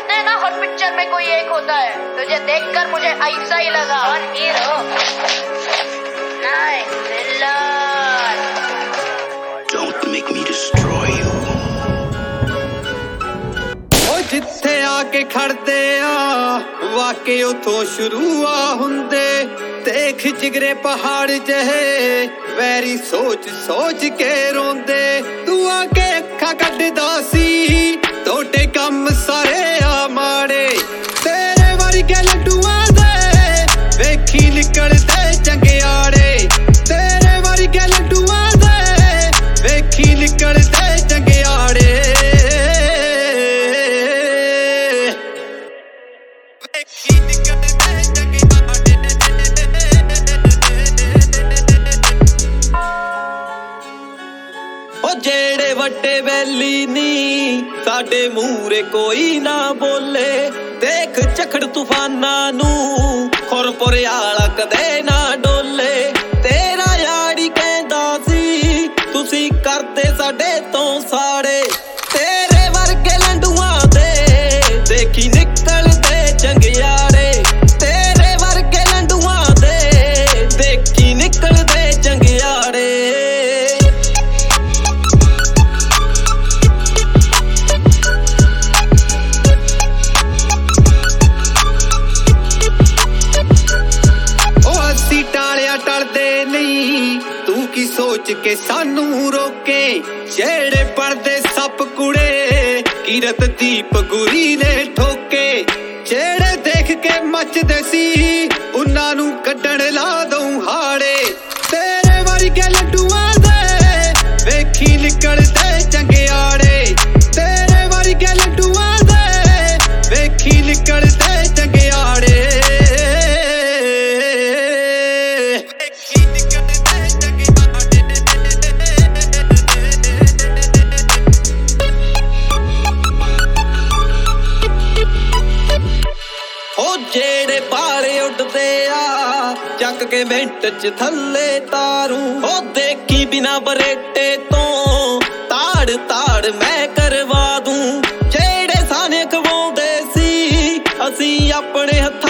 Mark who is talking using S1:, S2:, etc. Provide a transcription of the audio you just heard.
S1: कहते हैं ना हर पिक्चर में कोई एक होता है, तुझे देखकर मुझे ऐसा ही लगा। One hero nice villain.
S2: Don't make me destroy you.
S3: ओ जिथे आके खड़दे आ वाके उथों शुरू आ हुंदे, देख जिगरे पहाड़ जहे वैरी सोच सोच के रोंदे। तू आके अखा कड्डदा सी तोटे कम सारे आ माड़े, तेरे वर्गे लड्डूआं दे वेखी निकलदे चंगियाड़े। तेरे वर्गे लड्डूआं दे वेखी निकलदे चंगियाड़े। जेड़े वड्डे वैली नी साडे मूरे कोई ना बोले, देख झखड़ तूफाना नू खुरपुर आला कदे ना डोले। तेरा यारी कहंदा सी तुसी करदे साडे तो साड़े, तेरे वर्गे लंडुआं दे देखी निकलदे चंगियाड़े। तेरे वर्गे लंडुआं दे देखी निकलदे चंगियाड़े। टलदे नहीं तू की सोच के सानू रोके, जेड़े पड़दे सप कुड़े कीरत दीप गुरी ने ठोके। जेड़े देख के मचदे सी उन्हां नू कड्डण ला दूं हाड़े, तेरे वर्गे लड्डूआं दे वेखी निकलदे चंगियाड़े। तेरे वर्गे लड्डूआं दे वेखी निकलदे चंगियाड़े। जेड़े पाले उड़दे आ चक के मिंट च थल्ले तारू, ओ देखी बिना बरेटे तो ताड़ ताड़ मैं करवा दूं। जेड़े साने खवाउंदे सी असी अपने हत्थ